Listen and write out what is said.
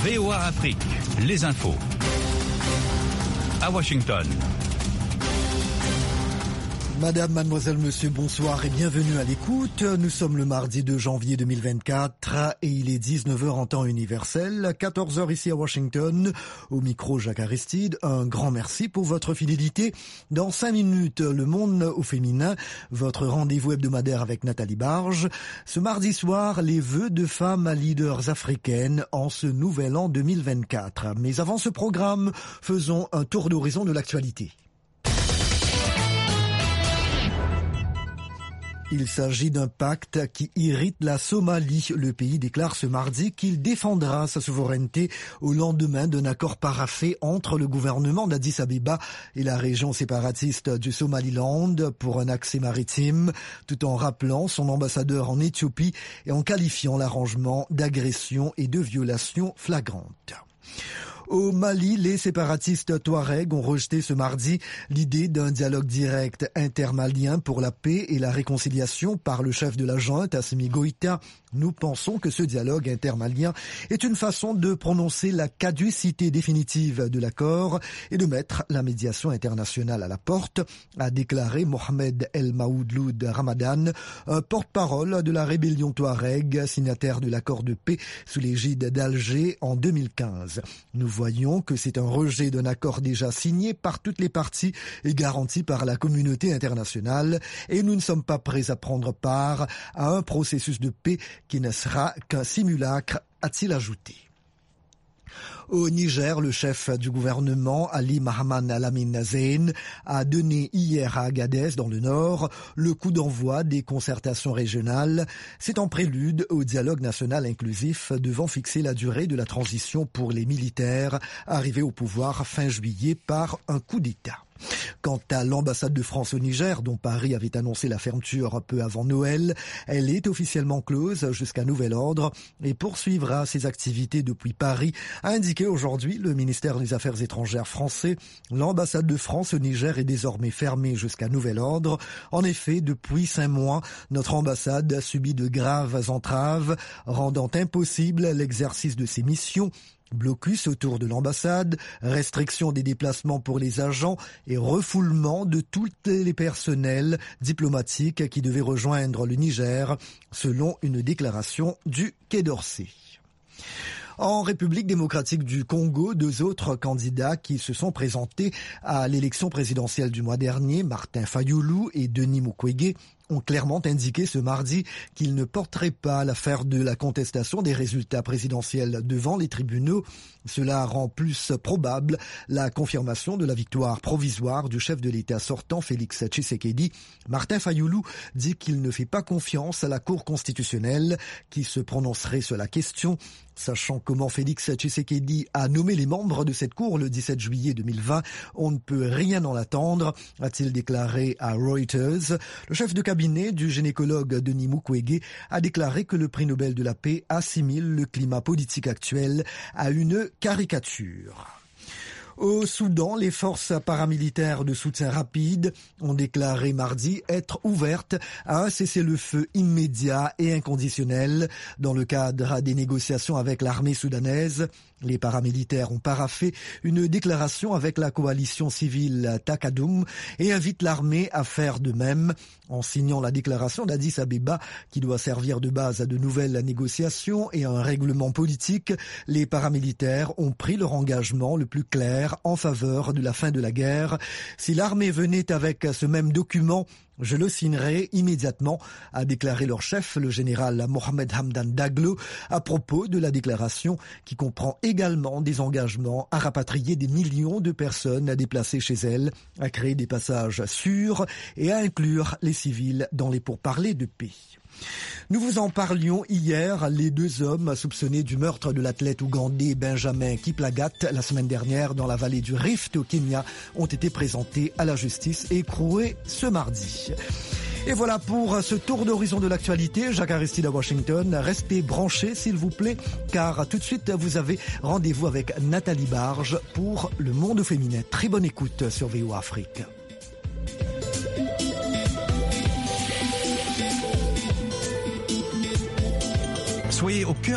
VOA Afrique, les infos. À Washington. Madame, mademoiselle, monsieur, bonsoir et bienvenue à l'écoute. Nous sommes le mardi 2 janvier 2024 et il est 19h en temps universel, 14h ici à Washington. Au micro, Jacques Aristide, un grand merci pour votre fidélité. Dans 5 minutes, le monde au féminin, votre rendez-vous hebdomadaire avec Nathalie Barge. Ce mardi soir, les vœux de femmes leaders africaines en ce nouvel an 2024. Mais avant ce programme, faisons un tour d'horizon de l'actualité. Il s'agit d'un pacte qui irrite la Somalie. Le pays déclare ce mardi qu'il défendra sa souveraineté au lendemain d'un accord paraphé entre le gouvernement d'Addis Abeba et la région séparatiste du Somaliland pour un accès maritime, tout en rappelant son ambassadeur en Éthiopie et en qualifiant l'arrangement d'agression et de violation flagrante. Au Mali, les séparatistes Touaregs ont rejeté ce mardi l'idée d'un dialogue direct intermalien pour la paix et la réconciliation par le chef de la junte, Assimi Goïta. Nous pensons que ce dialogue intermalien est une façon de prononcer la caducité définitive de l'accord et de mettre la médiation internationale à la porte, a déclaré Mohamed El Maouloud Ramadan, un porte-parole de la rébellion Touareg, signataire de l'accord de paix sous l'égide d'Alger en 2015. Nous voyons que c'est un rejet d'un accord déjà signé par toutes les parties et garanti par la communauté internationale, et nous ne sommes pas prêts à prendre part à un processus de paix qui ne sera qu'un simulacre, a-t-il ajouté. Au Niger, le chef du gouvernement, Ali Mahaman Lamine Zein, a donné hier à Agadez, dans le nord, le coup d'envoi des concertations régionales. C'est en prélude au dialogue national inclusif devant fixer la durée de la transition pour les militaires arrivés au pouvoir fin juillet par un coup d'État. Quant à l'ambassade de France au Niger, dont Paris avait annoncé la fermeture peu avant Noël, elle est officiellement close jusqu'à nouvel ordre et poursuivra ses activités depuis Paris, a indiqué aujourd'hui le ministère des Affaires étrangères français. L'ambassade de France au Niger est désormais fermée jusqu'à nouvel ordre. En effet, depuis 5 mois, notre ambassade a subi de graves entraves, rendant impossible l'exercice de ses missions. Blocus autour de l'ambassade, restriction des déplacements pour les agents et refoulement de tous les personnels diplomatiques qui devaient rejoindre le Niger, selon une déclaration du Quai d'Orsay. En République démocratique du Congo, 2 autres candidats qui se sont présentés à l'élection présidentielle du mois dernier, Martin Fayulu et Denis Mukwege, ont clairement indiqué ce mardi qu'ils ne porteraient pas l'affaire de la contestation des résultats présidentiels devant les tribunaux. Cela rend plus probable la confirmation de la victoire provisoire du chef de l'État sortant, Félix Tshisekedi. Martin Fayulu dit qu'il ne fait pas confiance à la Cour constitutionnelle qui se prononcerait sur la question. Sachant comment Félix Tshisekedi a nommé les membres de cette cour le 17 juillet 2020, on ne peut rien en attendre, a-t-il déclaré à Reuters. Le chef de cabinet du gynécologue Denis Mukwege a déclaré que le prix Nobel de la paix assimile le climat politique actuel à une caricature. Au Soudan, les forces paramilitaires de soutien rapide ont déclaré mardi être ouvertes à un cessez-le-feu immédiat et inconditionnel dans le cadre des négociations avec l'armée soudanaise. Les paramilitaires ont paraphé une déclaration avec la coalition civile Takadoum et invitent l'armée à faire de même. En signant la déclaration d'Addis Abeba qui doit servir de base à de nouvelles négociations et à un règlement politique, les paramilitaires ont pris leur engagement le plus clair en faveur de la fin de la guerre. Si l'armée venait avec ce même document, je le signerai immédiatement, a déclaré leur chef, le général Mohamed Hamdan Daglo, à propos de la déclaration qui comprend également des engagements à rapatrier des millions de personnes à déplacer chez elles, à créer des passages sûrs et à inclure les civils dans les pourparlers de paix. Nous vous en parlions hier, les 2 hommes soupçonnés du meurtre de l'athlète ougandais Benjamin Kiplagat la semaine dernière dans la vallée du Rift au Kenya ont été présentés à la justice et écroués ce mardi. Et voilà pour ce tour d'horizon de l'actualité. Jacques Aristide à Washington. Restez branchés s'il vous plaît, car tout de suite vous avez rendez-vous avec Nathalie Barge pour Le Monde féminin. Très bonne écoute sur VOA Afrique. Soyez au cœur